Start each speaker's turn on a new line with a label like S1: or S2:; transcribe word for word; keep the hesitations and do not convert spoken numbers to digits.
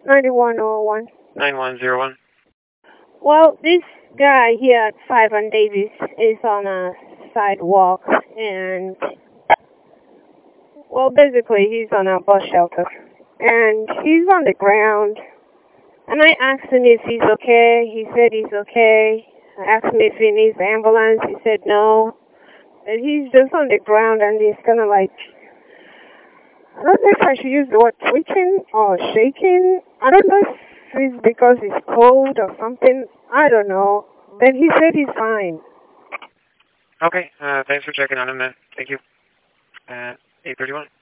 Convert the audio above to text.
S1: ninety-one oh one.
S2: nine one zero one.
S1: Well, this guy here at five on Davis is on a sidewalk, and, well, basically he's on a bus shelter, and he's on the ground, and I asked him if he's okay. He said he's okay. I asked him if he needs ambulance. He said no. And he's just on the ground, and he's kind of like, I don't know if I should use the word twitching or shaking. I don't know if it's because he's cold or something. I don't know. Then he said he's fine.
S2: Okay, uh, thanks for checking on him, man. Thank you. Uh, eight thirty-one.